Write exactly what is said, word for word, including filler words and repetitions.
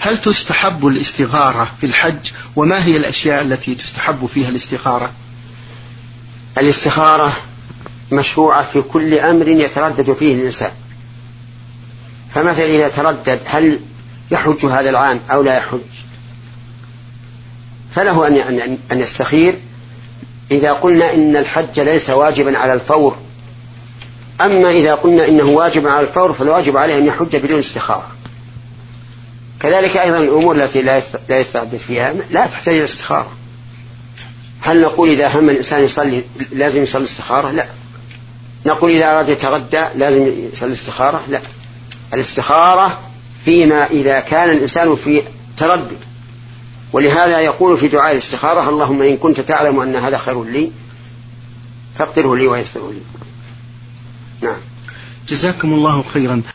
هل تستحب الاستخارة في الحج؟ وما هي الأشياء التي تستحب فيها الاستخارة؟ الاستخارة مشروعة في كل أمر يتردد فيه الإنسان. فمثلا إذا تردد هل يحج هذا العام أو لا يحج، فله أن يستخير. إذا قلنا إن الحج ليس واجبا على الفور، أما إذا قلنا إنه واجب على الفور فالواجب عليه أن يحج بدون استخارة. كذلك أيضا الأمور التي لا يستعد فيها لا تحتاج إلى استخارة. هل نقول إذا هم الإنسان يصلي لازم يصلي استخارة؟ لا. نقول إذا أراد يتغدى لازم يصلي استخارة؟ لا. الاستخارة فيما إذا كان الإنسان في تردد. ولهذا يقول في دعاء الاستخارة: اللهم إن كنت تعلم أن هذا خير لي فاقدره لي ويسره لي. نعم. جزاكم الله خيرا.